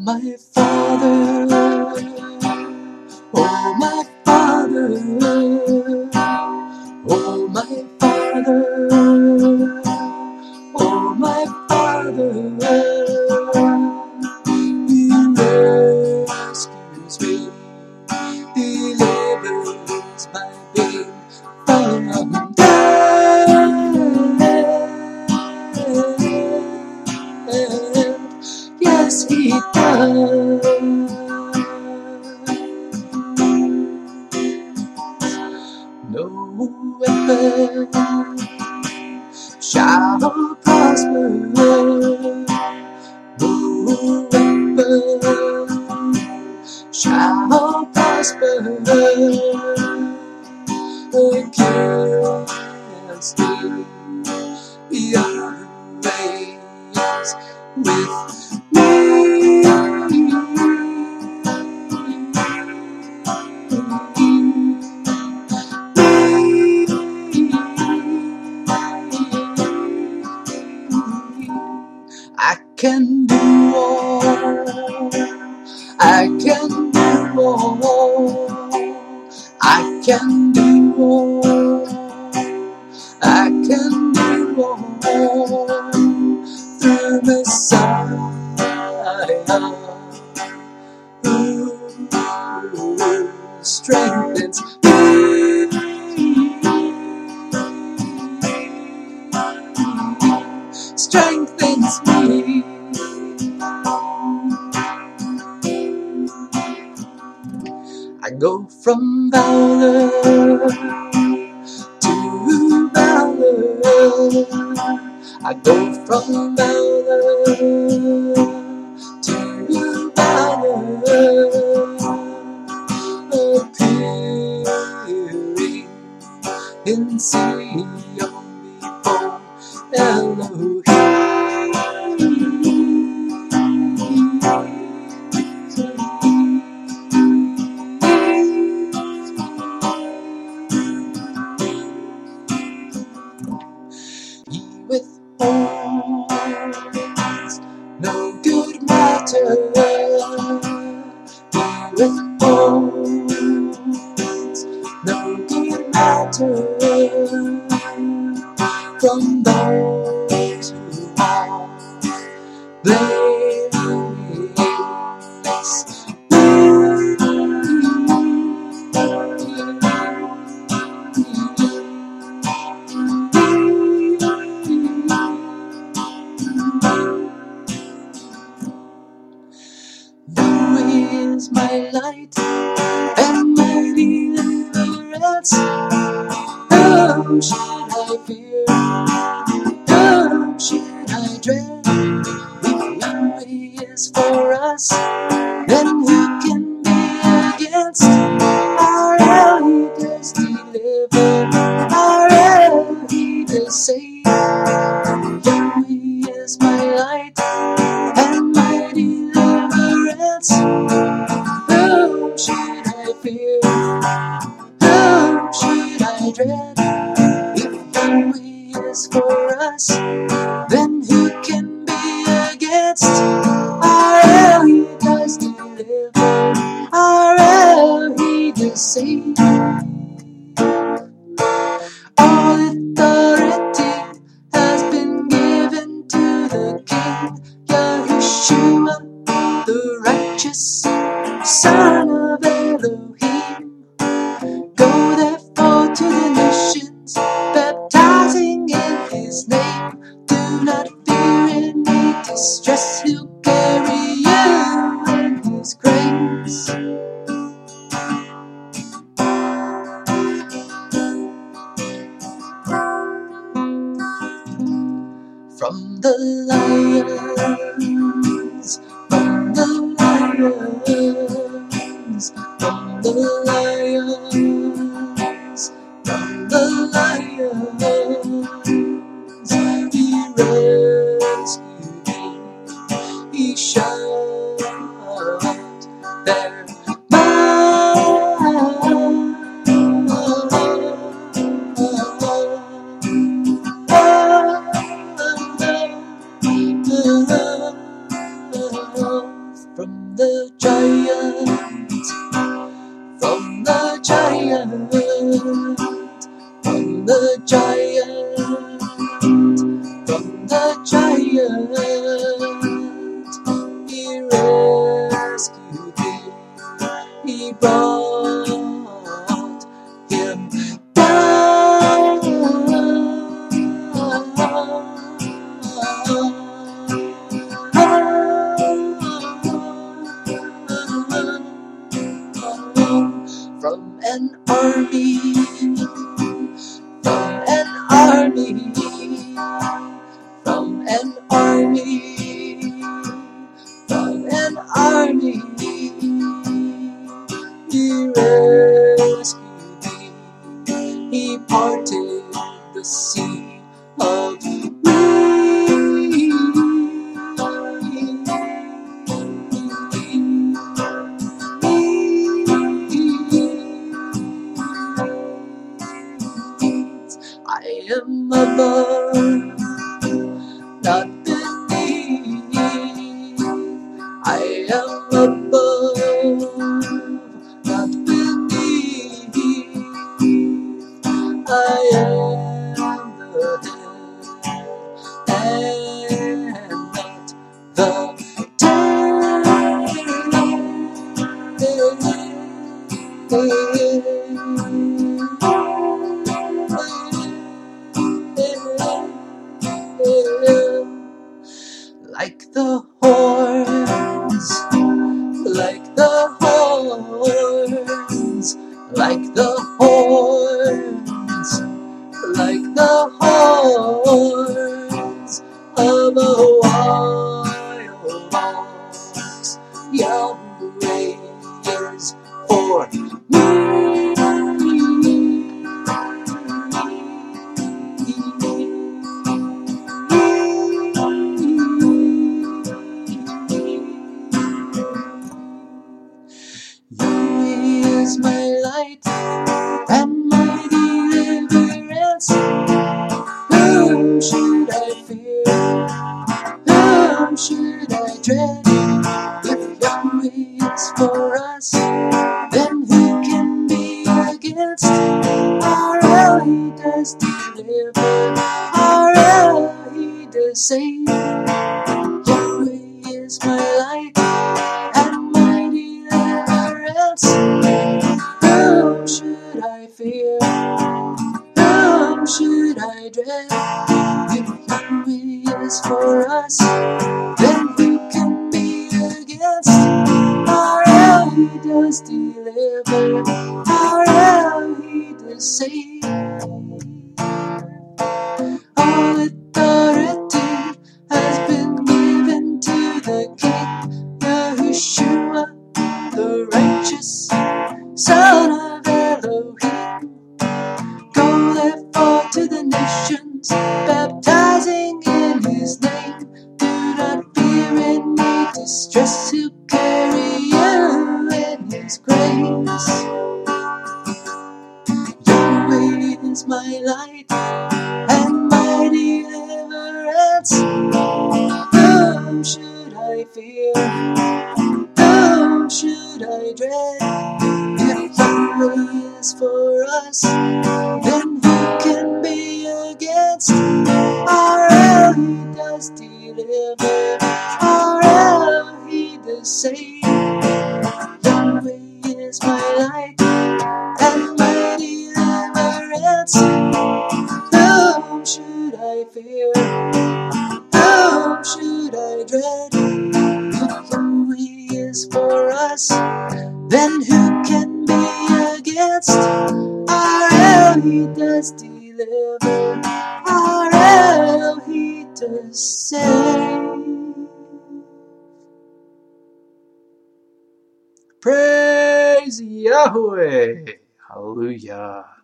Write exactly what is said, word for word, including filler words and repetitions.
my Father, oh my Father, oh my Father, oh my Father, He rescues me, delivers my being from death. Yes, He does. No weapon shall prosper. No weapon shall prosper against me. Your ways with me. I can do all, I can do all, I can do all, I can do all through Messiah who strengthens me. Strengthens me. I go from valor to valor. I go from valor to valor. Appearing in Zion before Elohim. He withholds no good matter. He withholds no good matter from those who are blameless. Who is my light and my deliverance? Whom should I fear? Whom should I dread? If He is for us, then who can be against? Our El, He does deliver. Our El, He does save. Yahweh is my light and my deliverance. Whom should I fear? Whom should I dread? If Yahweh is for us, then who can be against? Our El, He does deliver. Our El, He does save. All authority has been given to the King, Yahushua, the righteous Son of Elohim. Go therefore to the nations, baptizing in His name. Do not fear any distress, He'll carry you in His grace. From the lions, from the lions, from the lions, from the lions, He rescued me. He shut their mouths. the giant, from the giant, he rescued me, he brought him down. From an army, from an army, from an army, from an army, he rescued me, he parted the sea of I am above, not beneath. I am above, not beneath. I am the head and not the like the horns, like the horns, like the horns, like the horns of a wild ox, young raiders for me. Is my light and my deliverance. Whom should I fear? Whom should I dread? If Yahweh is for us, then who can be against? Our El, he does deliver. Our El, he does save. Yahweh is my light and my deliverance. Whom should I fear? Whom should I dread? If Yahweh is for us, then who can be against? Our El, he does deliver. Our El, he does save. All authority has been given to the King, Yahushua, the righteous Son of Elohim. Go therefore to the nations, baptizing in his name. Do not fear any distress, he'll carry you in his grace. Yahweh is my light and my deliverance. Whom should I fear? Whom should I dread? If Yahweh is for us, then who can be against? Our El, he does deliver. Our El, he does save. Yahweh is my light and my deliverance. Whom should I fear? Whom should I dread? If Yahweh is for us, then who can be against? Our El, he does deliver. Our El, he does save. Praise Yahweh. Hallelujah.